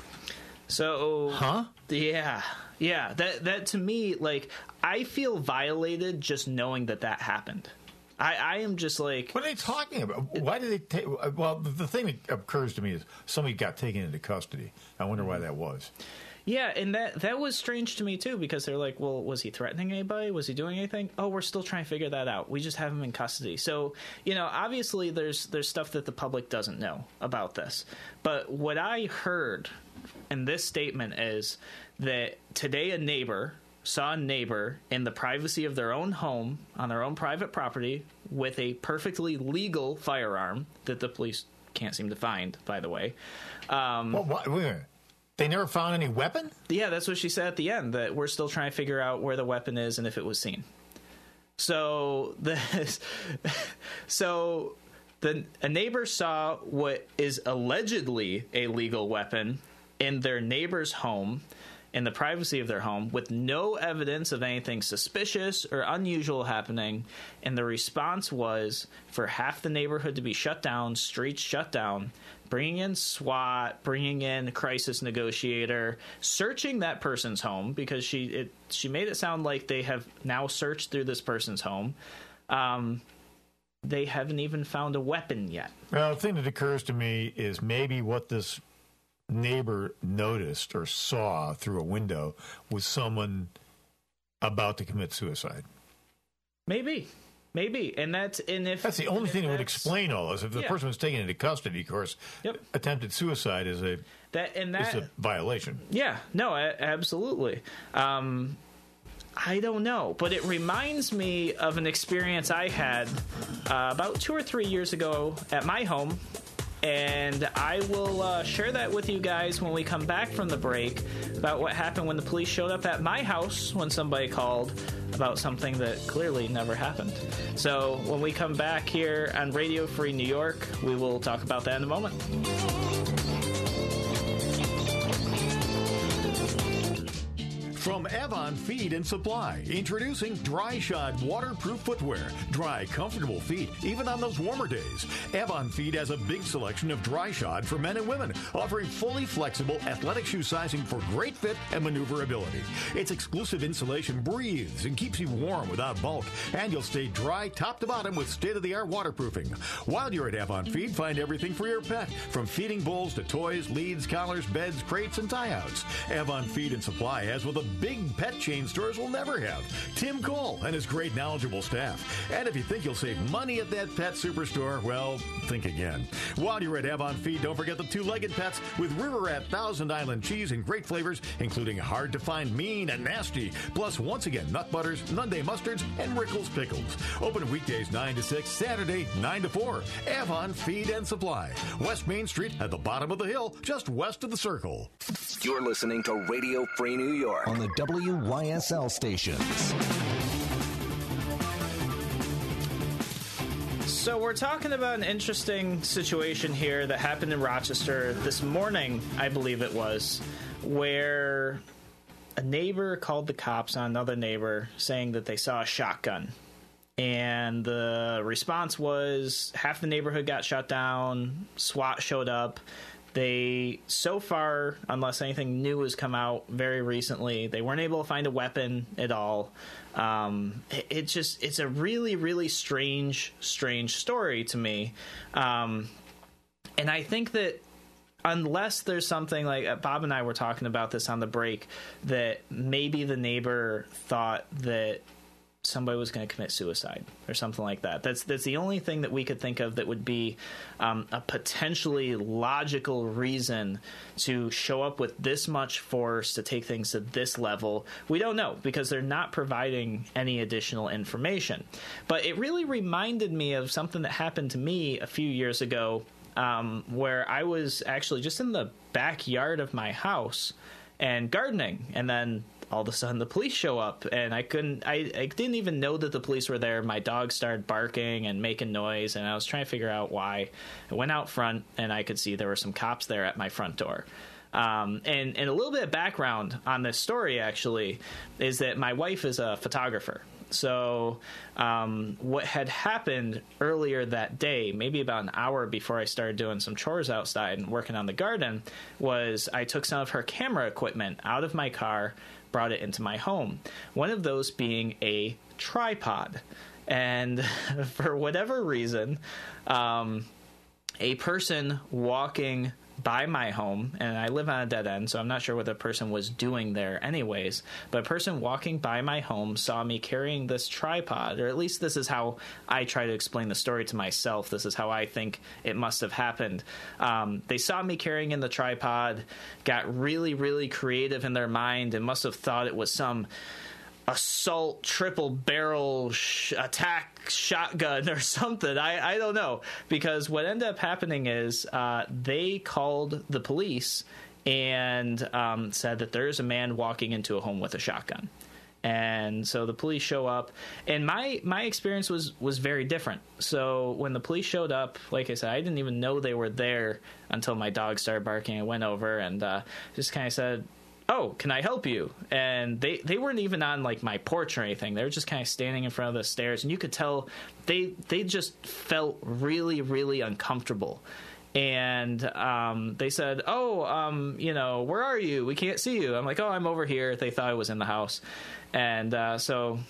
Speaker 2: So,
Speaker 3: huh?
Speaker 2: Yeah, yeah. That that to me, like, I feel violated just knowing that that happened. I, I am just like,
Speaker 3: what are they talking about? Why did they take? Well, the, the thing that occurs to me is somebody got taken into custody. I wonder why that was.
Speaker 2: Yeah, and that that was strange to me too, because they're like, well, was he threatening anybody? Was he doing anything? Oh, we're still trying to figure that out. We just have him in custody. So, you know, obviously there's there's stuff that the public doesn't know about this. But what I heard in this statement is that today a neighbor saw a neighbor in the privacy of their own home on their own private property with a perfectly legal firearm that the police can't seem to find, by the way. Um,
Speaker 3: well, what, wait a minute. They never found any weapon?
Speaker 2: Yeah, that's what she said at the end, that we're still trying to figure out where the weapon is and if it was seen. So this, so the a neighbor saw what is allegedly a legal weapon in their neighbor's home, in the privacy of their home, with no evidence of anything suspicious or unusual happening, and the response was for half the neighborhood to be shut down, streets shut down, bringing in SWAT, bringing in a crisis negotiator, searching that person's home, because she it, she made it sound like they have now searched through this person's home. Um, they haven't even found a weapon yet.
Speaker 3: Well, the thing that occurs to me is maybe what this neighbor noticed or saw through a window was someone about to commit suicide.
Speaker 2: Maybe. Maybe, and that's and if
Speaker 3: that's the only thing that would explain all this. If the
Speaker 2: yeah.
Speaker 3: person was taken into custody, of course,
Speaker 2: yep.
Speaker 3: attempted suicide is a
Speaker 2: that and that
Speaker 3: is a violation.
Speaker 2: Yeah, no, a- absolutely. Um, I don't know, but it reminds me of an experience I had uh, about two or three years ago at my home. And I will uh, share that with you guys when we come back from the break about what happened when the police showed up at my house when somebody called about something that clearly never happened. So when we come back here on Radio Free New York, we will talk about that in a moment.
Speaker 1: From Avon Feed and Supply, introducing Dry Shod waterproof footwear. Dry, comfortable feet, even on those warmer days. Avon Feed has a big selection of dry shod for men and women, offering fully flexible athletic shoe sizing for great fit and maneuverability. Its exclusive insulation breathes and keeps you warm without bulk, and you'll stay dry top to bottom with state-of-the-art waterproofing. While you're at Avon Feed, find everything for your pet, from feeding bowls to toys, leads, collars, beds, crates, and tie-outs. Avon Feed and Supply has what the big pet chain stores will never have. Tim Cole and his great knowledgeable staff. And if you think you'll save money at that pet superstore, well, think again. While you're at Avon Feed, don't forget the two-legged pets with River Rat Thousand Island cheese and great flavors, including hard-to-find mean and nasty. Plus, once again, nut butters, Nunday mustards, and Rickles pickles. Open weekdays nine to six, Saturday nine to four. Avon Feed and Supply. West Main Street at the bottom of the hill, just west of the Circle.
Speaker 6: You're listening to Radio Free New York
Speaker 7: on the W Y S L stations.
Speaker 2: So we're talking about an interesting situation here that happened in Rochester this morning, I believe it was, where a neighbor called the cops on another neighbor saying that they saw a shotgun. And the response was half the neighborhood got shut down, SWAT showed up. They, so far, unless anything new has come out very recently, they weren't able to find a weapon at all. Um, it, it just, it's a really, really strange, strange story to me. Um, and I think that unless there's something like, uh, Bob and I were talking about this on the break, that maybe the neighbor thought that somebody was going to commit suicide or something like that. That's that's the only thing that we could think of that would be um, a potentially logical reason to show up with this much force to take things to this level. We don't know because they're not providing any additional information. But it really reminded me of something that happened to me a few years ago um, where I was actually just in the backyard of my house and gardening, and then all of a sudden the police show up, and I couldn't, I, I didn't even know that the police were there. My dog started barking and making noise, and I was trying to figure out why. I went out front, and I could see there were some cops there at my front door. Um, and, and a little bit of background on this story, actually, is that my wife is a photographer. So um, what had happened earlier that day, maybe about an hour before I started doing some chores outside and working on the garden, was I took some of her camera equipment out of my car, brought it into my home. One of those being a tripod. And for whatever reason, um, a person walking by my home, and I live on a dead end, so I'm not sure what the person was doing there anyways, but a person walking by my home saw me carrying this tripod, or at least this is how I try to explain the story to myself. This is how I think it must have happened. Um, they saw me carrying in the tripod, got really, really creative in their mind, and must have thought it was some assault triple barrel sh- attack shotgun or something. I, I don't know, because what ended up happening is uh, they called the police and um, said that there's a man walking into a home with a shotgun. And so the police show up, and my my experience was was very different. So when the police showed up, like I said, I didn't even know they were there until my dog started barking. I went over and uh, just kind of said, "Oh, can I help you?" And they, they weren't even on, like, my porch or anything. They were just kind of standing in front of the stairs, and you could tell they they just felt really, really uncomfortable. And um, they said, "Oh, um, you know, where are you? We can't see you." I'm like, "Oh, I'm over here." They thought I was in the house. And uh, so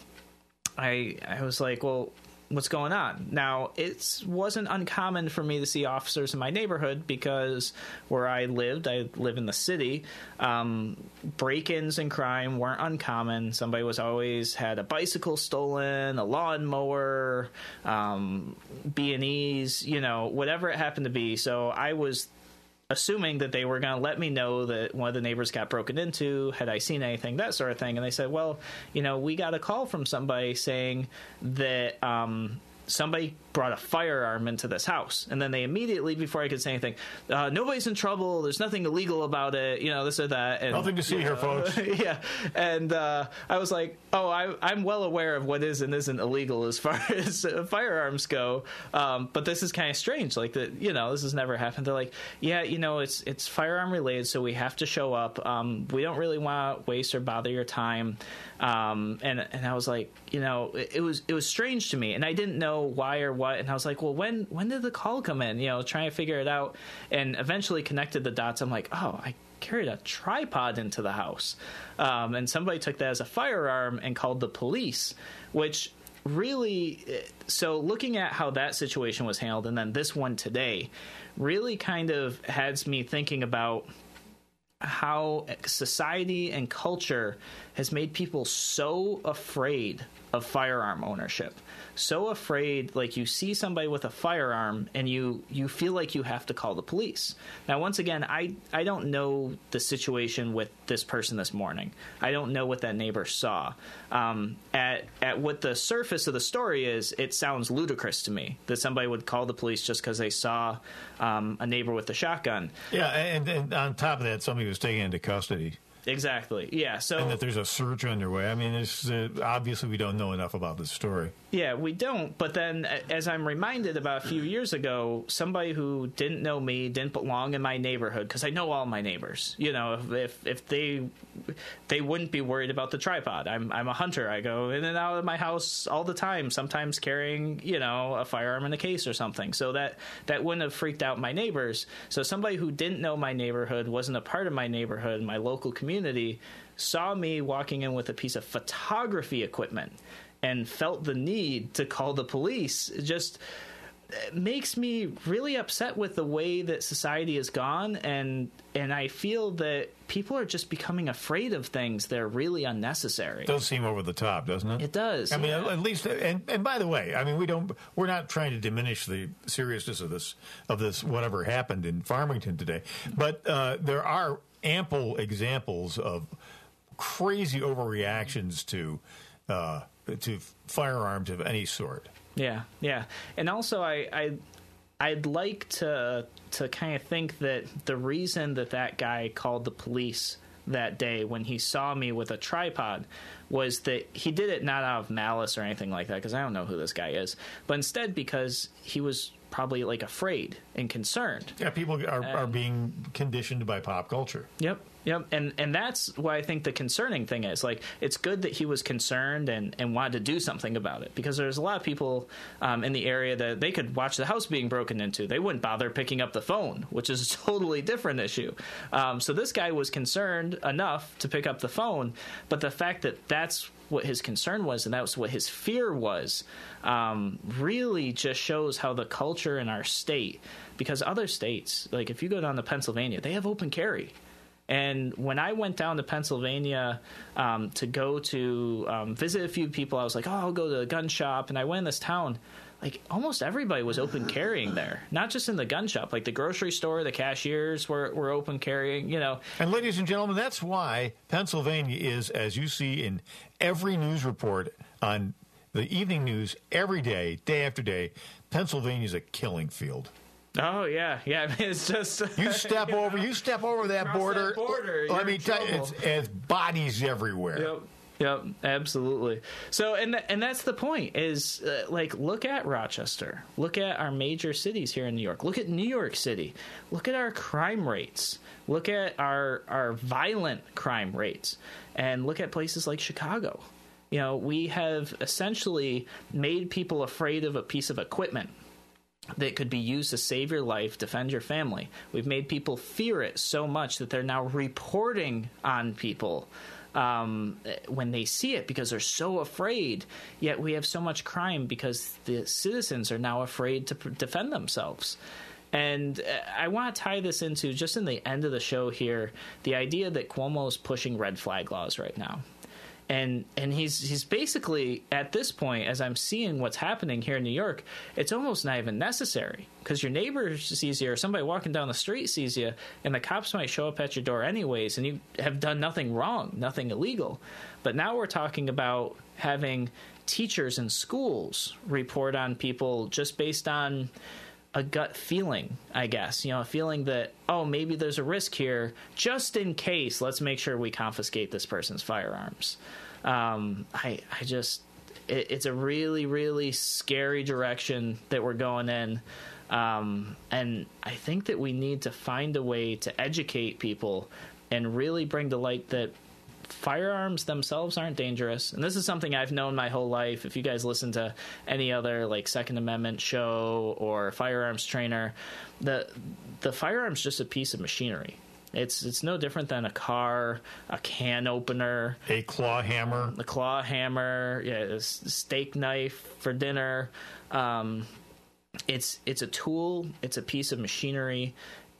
Speaker 2: I I was like, "Well, what's going on?" Now, it wasn't uncommon for me to see officers in my neighborhood because where I lived, I live in the city, um, break-ins and crime weren't uncommon. Somebody was always had a bicycle stolen, a lawnmower, um, B and E's, you know, whatever it happened to be. So I was assuming that they were going to let me know that one of the neighbors got broken into, had I seen anything, that sort of thing. And they said, "Well, you know, we got a call from somebody saying that um, somebody brought a firearm into this house." And then they immediately, before I could say anything, uh, "Nobody's in trouble. There's nothing illegal about it. You know, this or that." And,
Speaker 3: nothing to see here, know, folks.
Speaker 2: Yeah. And uh, I was like, oh, I, I'm well aware of what is and isn't illegal as far as uh, firearms go. Um, but this is kind of strange. Like, that, you know, this has never happened. They're like, "Yeah, you know, it's it's firearm related, so we have to show up. Um, we don't really want to waste or bother your time." Um, and and I was like, you know, it, it was it was strange to me, and I didn't know why or what. And I was like, well, when when did the call come in? You know, trying to figure it out, and eventually connected the dots. I'm like, oh, I carried a tripod into the house, um, and somebody took that as a firearm and called the police, which really, so looking at how that situation was handled, and then this one today, really kind of has me thinking about how society and culture has made people so afraid of firearm ownership. So afraid, like, you see somebody with a firearm and you, you feel like you have to call the police. Now, once again, I, I don't know the situation with this person this morning. I don't know what that neighbor saw. Um, at at what the surface of the story is, it sounds ludicrous to me that somebody would call the police just because they saw um, a neighbor with a shotgun.
Speaker 3: Yeah, and, and on top of that, somebody was taken into custody.
Speaker 2: Exactly. Yeah. So,
Speaker 3: and that there's a search underway. I mean, it's, uh, obviously we don't know enough about this story.
Speaker 2: Yeah, we don't. But then, as I'm reminded about a few years ago, somebody who didn't know me, didn't belong in my neighborhood, because I know all my neighbors. You know, if, if if they they wouldn't be worried about the tripod. I'm I'm a hunter. I go in and out of my house all the time. Sometimes carrying, you know, a firearm in a case or something. So that that wouldn't have freaked out my neighbors. So somebody who didn't know my neighborhood, wasn't a part of my neighborhood, my local community, saw me walking in with a piece of photography equipment and felt the need to call the police. It just it makes me really upset with the way that society has gone, and and I feel that people are just becoming afraid of things that are really unnecessary.
Speaker 3: It does seem over the top, doesn't it?
Speaker 2: It does.
Speaker 3: I mean, at least, and, and by the way, I mean, we don't, we're not trying to diminish the seriousness of this, of this, whatever happened in Farmington today, but uh, there are ample examples of crazy overreactions to uh, to firearms of any sort.
Speaker 2: Yeah, yeah, and also I, I I'd like to to kind of think that the reason that that guy called the police that day when he saw me with a tripod was that he did it not out of malice or anything like that, because I don't know who this guy is, but instead because he was probably like afraid and concerned.
Speaker 3: Yeah, people are,
Speaker 2: and,
Speaker 3: are being conditioned by pop culture.
Speaker 2: Yep. Yep, and and that's why I think the concerning thing is, like, it's good that he was concerned and, and wanted to do something about it, because there's a lot of people um, in the area that they could watch the house being broken into. They wouldn't bother picking up the phone, which is a totally different issue. Um, so this guy was concerned enough to pick up the phone, but the fact that that's what his concern was and that was what his fear was um, really just shows how the culture in our state, because other states, like if you go down to Pennsylvania, they have open carry. And when I went down to Pennsylvania um, to go to um, visit a few people, I was like, oh, I'll go to a gun shop. And I went in this town. Like, almost everybody was open carrying there, not just in the gun shop. Like, the grocery store, the cashiers were, were open carrying, you know.
Speaker 3: And, ladies and gentlemen, that's why Pennsylvania is, as you see in every news report on the evening news every day, day after day, Pennsylvania is a killing field.
Speaker 2: Oh yeah, yeah. I mean, it's just
Speaker 3: you step
Speaker 2: you
Speaker 3: over,
Speaker 2: know,
Speaker 3: you step over that border.
Speaker 2: That border
Speaker 3: Let me tell you, it's, it's bodies everywhere.
Speaker 2: Yep. Yep, absolutely. So, and th- and that's the point is, uh, like, look at Rochester. Look at our major cities here in New York. Look at New York City. Look at our crime rates. Look at our our violent crime rates. And look at places like Chicago. You know, we have essentially made people afraid of a piece of equipment that could be used to save your life, defend your family. We've made people fear it so much that they're now reporting on people um, when they see it because they're so afraid. Yet we have so much crime because the citizens are now afraid to pr- defend themselves. And I want to tie this into, just in the end of the show here, the idea that Cuomo is pushing red flag laws right now. And and he's he's basically, at this point, as I'm seeing what's happening here in New York, it's almost not even necessary, because your neighbor sees you or somebody walking down the street sees you, and the cops might show up at your door anyways, and you have done nothing wrong, nothing illegal. But now we're talking about having teachers in schools report on people just based on a gut feeling, I guess, you know, a feeling that, oh, maybe there's a risk here. Just in case, let's make sure we confiscate this person's firearms. Um, I, I just, it, it's a really, really scary direction that we're going in. Um, and I think that we need to find a way to educate people and really bring to light that firearms themselves aren't dangerous. And this is something I've known my whole life. If you guys listen to any other like Second Amendment show or Firearms Trainer, the the firearm's just a piece of machinery. It's it's no different than a car, a can opener,
Speaker 3: a claw hammer,
Speaker 2: a claw hammer, yeah, a steak knife for dinner. Um, it's it's a tool. It's a piece of machinery.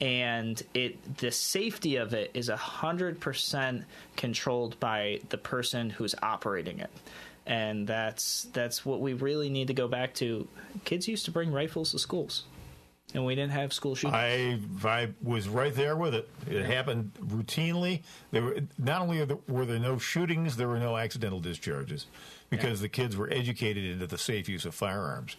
Speaker 2: And it, the safety of it is one hundred percent controlled by the person who's operating it. And that's that's what we really need to go back to. Kids used to bring rifles to schools, and we didn't have school shootings.
Speaker 3: I I was right there with it. It happened routinely. There were not only were there no shootings, there were no accidental discharges, because yeah. the kids were educated into the safe use of firearms.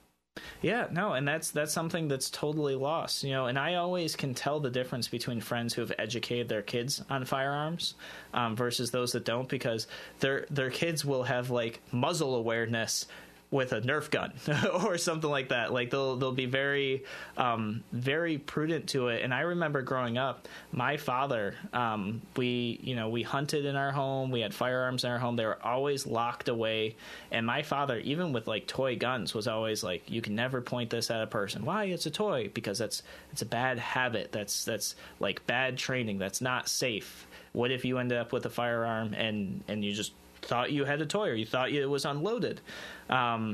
Speaker 2: Yeah, no, and that's that's something that's totally lost, you know. And I always can tell the difference between friends who have educated their kids on firearms um, versus those that don't, because their their kids will have like muzzle awareness with a Nerf gun or something like that. Like they'll they'll be very um, very prudent to it. And I remember growing up, my father, um, we you know we hunted in our home. We had firearms in our home. They were always locked away. And my father, even with like toy guns, was always like, "You can never point this at a person. Why? It's a toy. Because that's it's a bad habit. That's that's like bad training. That's not safe. What if you ended up with a firearm and and you just thought you had a toy, or you thought it was unloaded?" Um,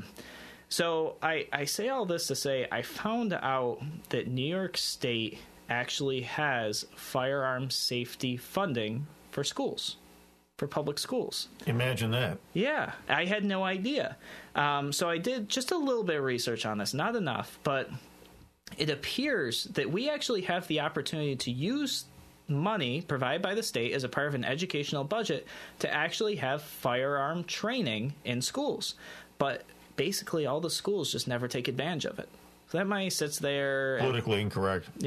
Speaker 2: so I, I say all this to say I found out that New York State actually has firearm safety funding for schools, for public schools.
Speaker 3: Imagine that.
Speaker 2: Yeah, I had no idea. Um, so I did just a little bit of research on this, not enough, but it appears that we actually have the opportunity to use money provided by the state as a part of an educational budget to actually have firearm training in schools. But basically all the schools just never take advantage of it. So that money sits there.
Speaker 3: Politically and, incorrect.
Speaker 2: Yep.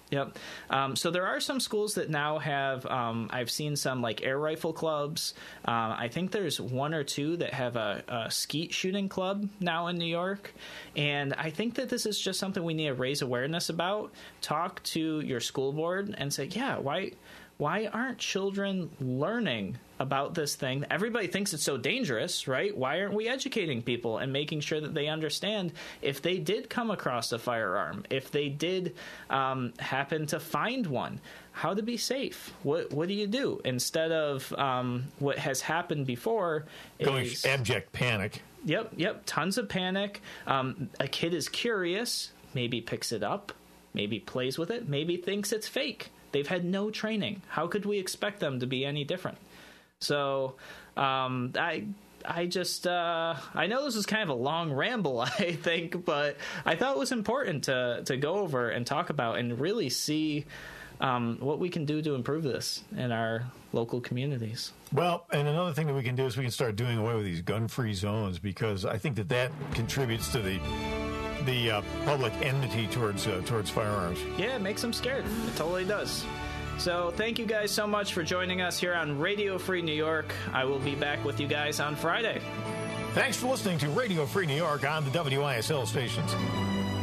Speaker 2: Yep. Um, so there are some schools that now have, um, I've seen some like air rifle clubs. Uh, I think there's one or two that have a, a skeet shooting club now in New York. And I think that this is just something we need to raise awareness about. Talk to your school board and say, yeah, why... Why aren't children learning about this thing? Everybody thinks it's so dangerous, right? Why aren't we educating people and making sure that they understand if they did come across a firearm, if they did um, happen to find one, how to be safe? What what do you do? Instead of um, what has happened before.
Speaker 3: Going
Speaker 2: is,
Speaker 3: abject panic.
Speaker 2: Yep, yep, tons of panic. Um, a kid is curious, maybe picks it up, maybe plays with it, maybe thinks it's fake. They've had no training. How could we expect them to be any different? So um, I I just, uh, I know this is kind of a long ramble, I think, but I thought it was important to, to go over and talk about and really see um, what we can do to improve this in our local communities.
Speaker 3: Well, and another thing that we can do is we can start doing away with these gun-free zones, because I think that that contributes to the the uh, public enmity towards uh, towards firearms.
Speaker 2: Yeah, it makes them scared. It totally does. So thank you guys so much for joining us here on Radio Free New York. I will be back with you guys on Friday.
Speaker 3: Thanks for listening to Radio Free New York on the W I S L stations.